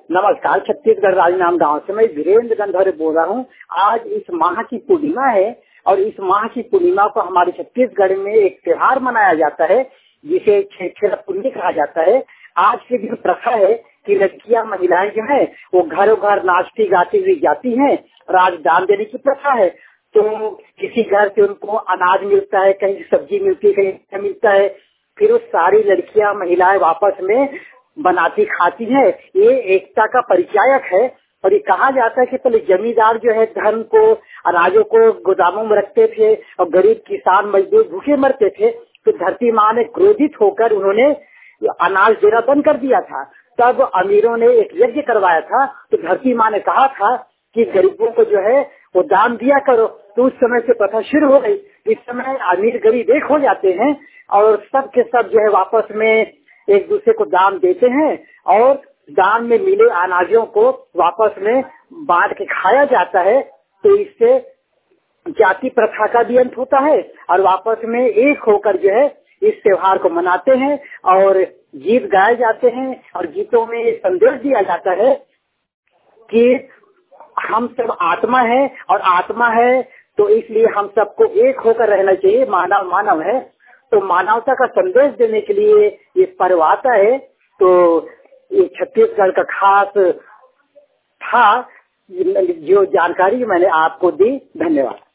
नमस्कार, छत्तीसगढ़ राजनाम गांव से मैं वीरेंद्र गंधौरे बोल रहा हूं। आज इस माह की पूर्णिमा है और इस माह की पूर्णिमा को हमारे छत्तीसगढ़ में एक त्योहार मनाया जाता है जिसे छेरा पुन्नी कहा जाता है। आज के दिन प्रथा है कि लड़कियां महिलाएं जो है वो घरों घर नाचती गाती हुई जाती हैं और आज दान देने की प्रथा है। तो किसी घर से उनको अनाज मिलता है, कहीं सब्जी मिलती है, कहीं मिलता है, फिर वो सारी लड़कियां महिलाएं आपस में बनाती खाती है। ये एकता का परिचायक है। और ये कहा जाता है कि पहले जमींदार जो है धन को अनाजों को गोदामों में रखते थे और गरीब किसान मजदूर भूखे मरते थे। तो धरती माँ ने क्रोधित होकर उन्होंने अनाज देना बंद कर दिया था। तब अमीरों ने एक यज्ञ करवाया था। तो धरती माँ ने कहा था कि गरीबों को जो है वो दान दिया करो। तो उस समय से प्रथा शुरू हो गई। इस समय अमीर गरीब एक हो जाते हैं और सब के सब जो है वापस में एक दूसरे को दान देते हैं और दान में मिले अनाजों को वापस में बांट के खाया जाता है। तो इससे जाति प्रथा का भी अंत होता है और वापस में एक होकर जो है इस त्योहार को मनाते हैं और गीत गाए जाते हैं और गीतों में संदेश दिया जाता है कि हम सब आत्मा है और आत्मा है तो इसलिए हम सबको एक होकर रहना चाहिए। मानव मानव है तो मानवता का संदेश देने के लिए ये पर्व आता है। तो ये छत्तीसगढ़ का खास था जो जानकारी मैंने आपको दी। धन्यवाद।